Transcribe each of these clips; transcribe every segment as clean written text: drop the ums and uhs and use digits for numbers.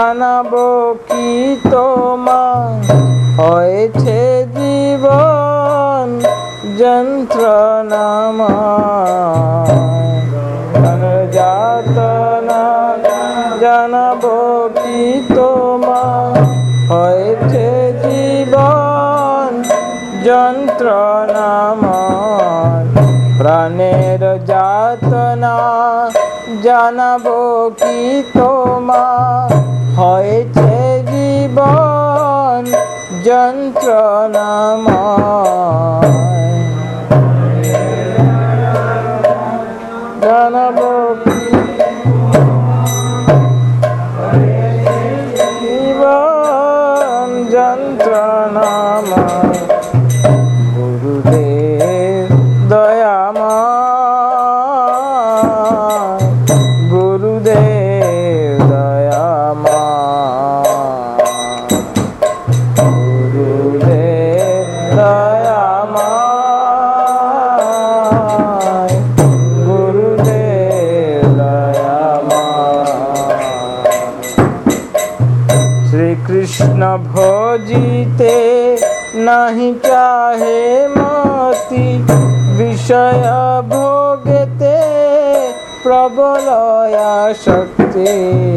জানাবো কি তোমার হয়েছে জীবন যন্ত্রণাময় যাতনা জানাবো কি তোমার হয়েছে জীবন যন্ত্রণাময় প্রাণের যাতনা জানাবো কি তোমার হয়েছে জীবন যন্ত্রণাময় জানাবো জীবন যন্ত্রণাময় গুরুদেব দয়াময় গুরুদেব দয়াময় গুরুদেব দয়াময় গুরুদেব দয়াময় শ্রীকৃষ্ণ ভজিতে নাহি চাহে মতি বিষয় ভোগেতে প্রবল আসক্তি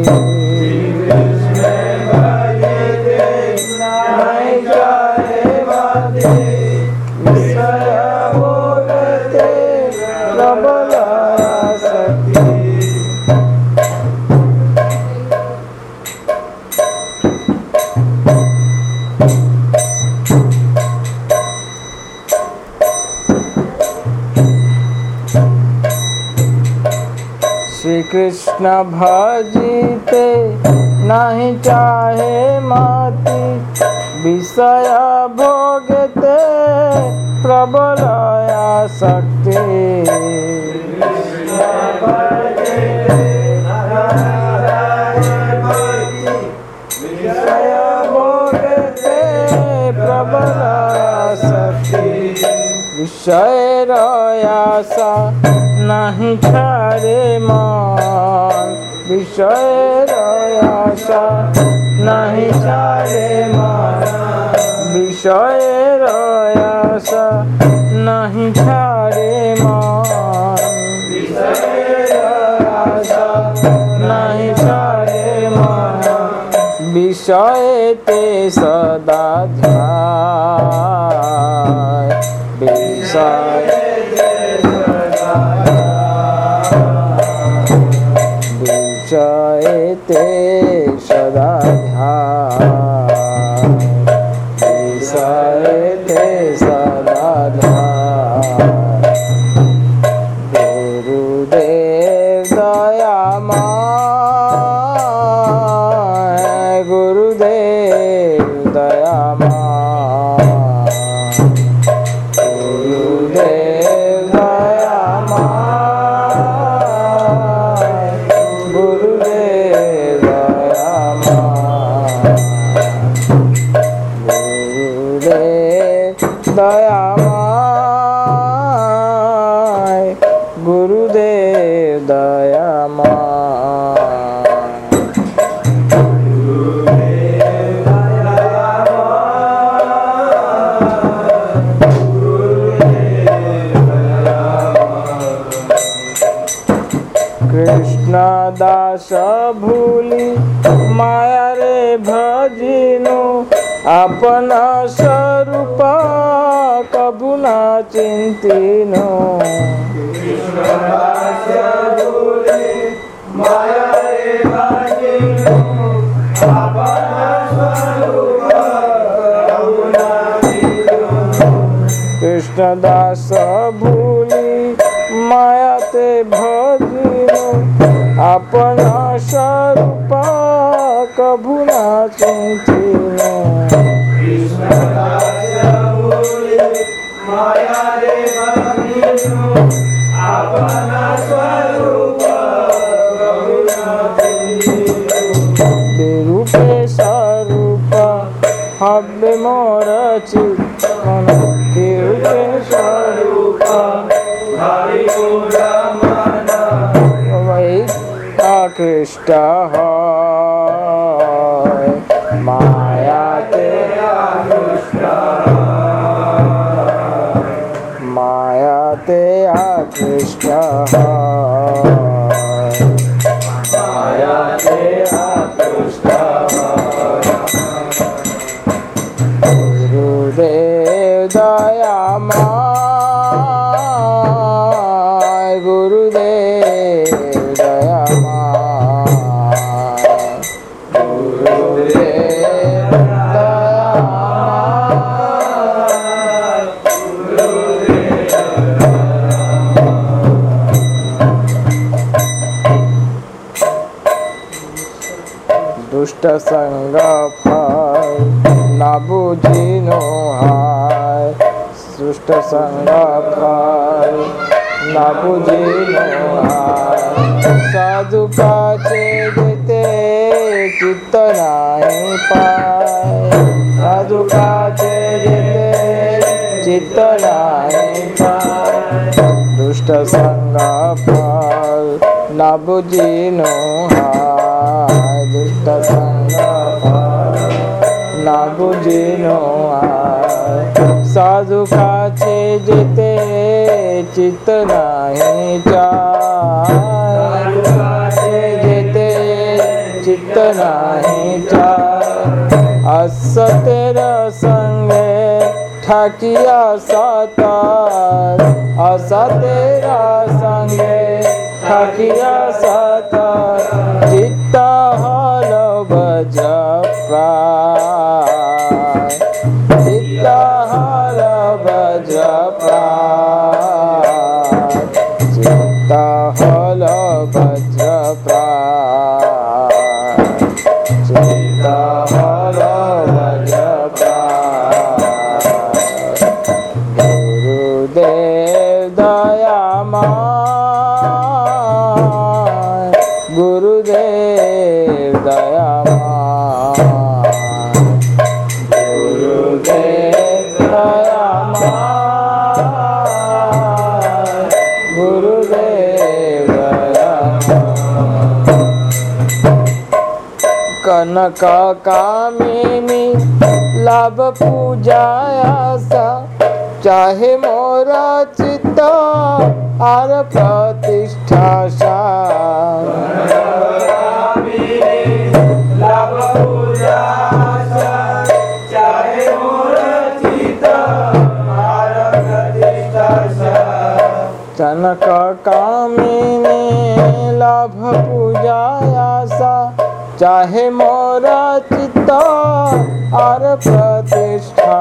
নাহি চাহে মতি বিষয় ভোগেতে প্রবল আসক্তি শ্রীকৃষ্ণ ভজিতে নাহি চাহে মতি বিষয় ভোগেতে প্রবল আসক্তি বিষয় ভোগেতে প্রবল আসক্তি বিষয়ের আশা নাহি ছাড়ে মন বিষয়ের আশা নাহি ছাড়ে মন বিষয়ের আশা নাহি ছাড়ে মন বিষয়ের আশা নাহি ছাড়ে মন বিষয়েতে সদা ধ্যায় বিষয়েতে বিষয়েতে সদা ধ্যায় বিষয়েতে সদা ধ্যায় গুরুদেব দয়াময় গুরুদেব দয়াময় গুরুদেব দয়াময় গুরুদেব দয়াময় গুরুদেব দয়াময় কৃষ্ণ দাস ভুলি মায়ারে ভজিনু আপন স্বরূপ কবু না চিন্তিনু কৃষ্ণ দাস ভুলি মায়ারে ভজিনু আপন স্বরূপ কবু না চিন্তিনু কৃষ্ণ দাস ভুলি মায়াতে ভজিনু আপন স্বরূপ কবু না চিন্তিনু কৃষ্ণ দাস ভুলি মায়ারে ভজিনু আপন স্বরূপ কবু না চিন্তিনু বিরূপে স্বরূপ হবে মোর চিত্তন বিরূপে স্বরূপ ভাবি মোর মন কৃষ্ণ आकृष्ट माया से आकृष्ट गुरुदेव दयामय गुरुदेव दयामय गुरुदेव दुष्ट संग फल न बुझिनो हाय दुष्ट संग फल न बुझिनो हाय साधु का देते चित्त नहीं पाए साधु का देते चित्त नहीं पाए दुष्ट संग फल न बुझिनो हाय दुष्ट संग फल न बुझिनो हाय साधु काछे जेते चित्त नहीं चाय जेते चित्त नहीं चाय असतेर संगे ठाकिया सतार असतेर संगे ठाकिया सतार चित्त हल भज प्राय चित्त हल भज प्राय चित्त हल भज प्राय चित्त हल भज प्राय गुरुदेव दयामय गुरुदेव दयामय गुरुदेव दयामय गुरुदेव दयामय कनक कामिनी लाभ पूजायासा चाहे मोरा चित्त आर प्रतिष्ठा लाभ पूजा चाहे मोरा चित्त आर प्रतिष्ठा जनक कामिनी लाभ पूजायासा चाहे मोरा चित्त आर प्रतिष्ठा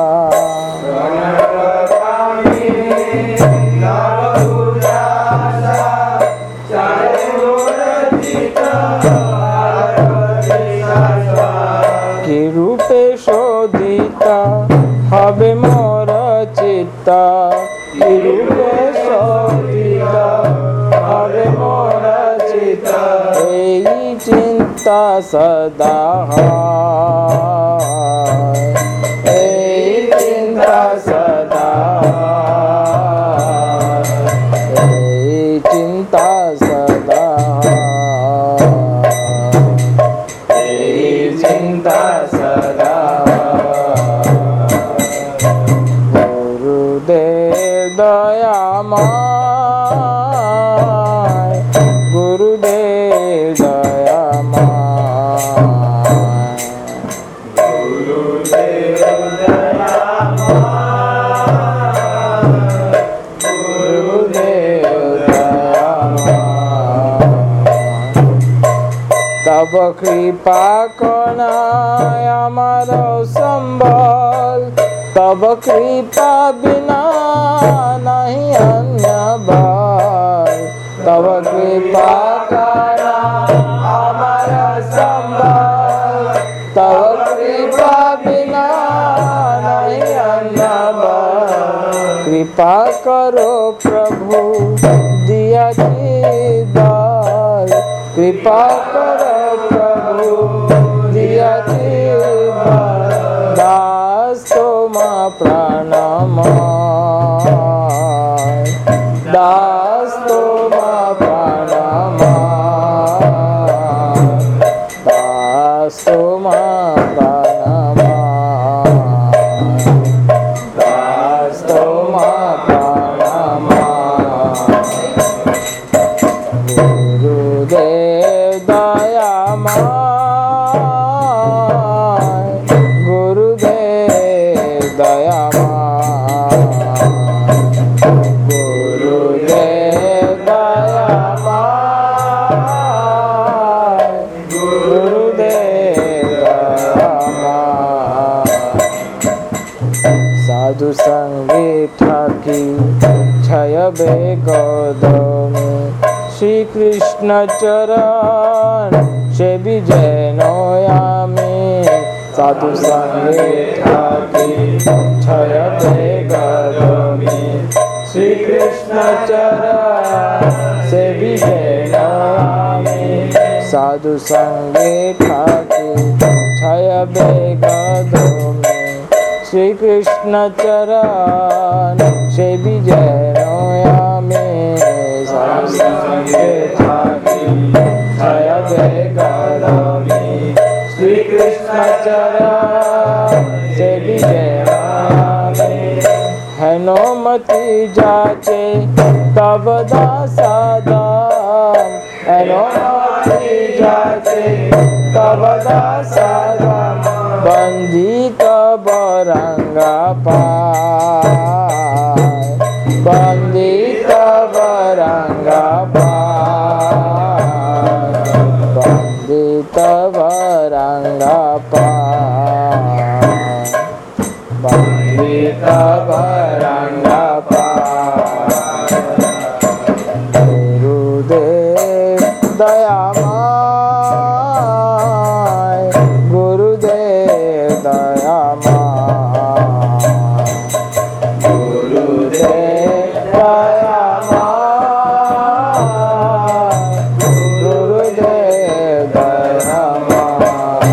कि रूपे शोधिता हबे मोर चित्त कि रूपे शोधिता हबे मोर चित्त एई चिंता सदा एई चिंता सदा एई चिंता सदा एई चिंता सदा गुरुदेव दयामय गुरुदेव दयामय गुरुदेव दयामय गुरुदेव दयामय तब कृपा कनाय আমার संबल तब कृपा बिना नहीं अन्य बल तब कृपा करा हमारा संबल तब कृपा बिना नहीं अन्य बल कृपा करो प्रभु दिया दीदार कृपा करो प्रभु दिया दीदार दास तोमा प्राणमय दास तोमा प्राणमय दास तोमा प्राणमय दास तोमा प्राणमय সাধু সঙ্গে থাকি ছয়বে কদমে শ্রীকৃষ্ণ চরণ সেবি যেন আমি সাধু সঙ্গে থাকি ছয়বে কদমে শ্রীকৃষ্ণ চরণ সেবি যেন আমি সাধু সঙ্গে থাকি ছয়বে কদমে শ্রীকৃষ্ণ চরণ সেবি যেন আমি সাধু সঙ্গে থাকি ছয়বে কদমে শ্রীকৃষ্ণ চরণ সেবি যেন আমি হেনমতি যাচে তব দাসা দাম হেনমতি যাচে তব দাসা দাম বন্দিত বরঙ্গা পায় বন্দিত বরঙ্গা পায় বন্দিত বরঙ্গা পায় বন্দিত বরঙ্গা পায় গুরুদেব দয়াময় গুরুদেব দয়াময় গুরুদেব দয়াময় গুরুদেব দয়াময়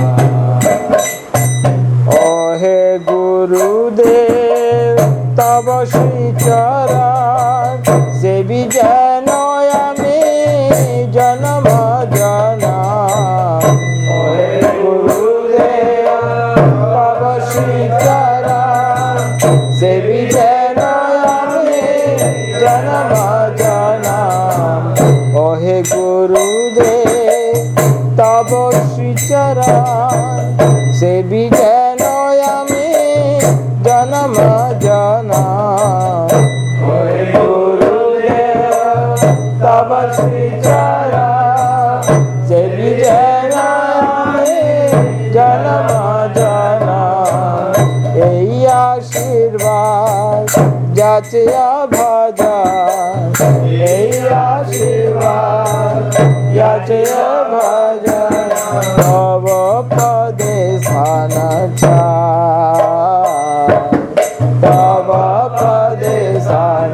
ও হে গুরুদেব তব শ্রী চরণ সেবি যেন আমি জনম জনম ও হে গুরুদেব তব শ্রী চরণ সেবি যেন আমি জনম জনম ও হে গুরুদেব তব শ্রী চরণ সেবি যেন আমি জনম জনম ও হে গুরুদেব তব শ্রী চরণ সেবি যেন আমি জনম জনম এই আশীর্বাদ যাচে ভজন এই আশীর্বাদ যাচে ভজন তব পদে স্থান চায় তব পদে স্থান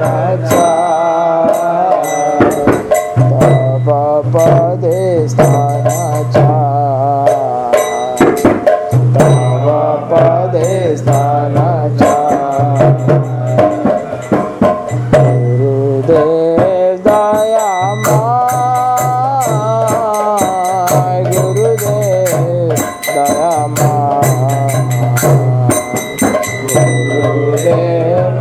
চায় তব পদে স্থান চায় তব পদে স্থান চায় গুরুদেব দয়াময় গুরুদেব দয়াময় গুরুদেব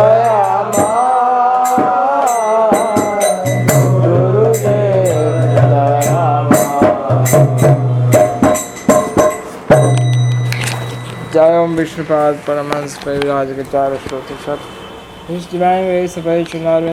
দয়াময় গুরুদেব दयामय जय ओम विष्णुपाद परमहंस परिव्राजक चार श्रोत सत His divine grace of each and all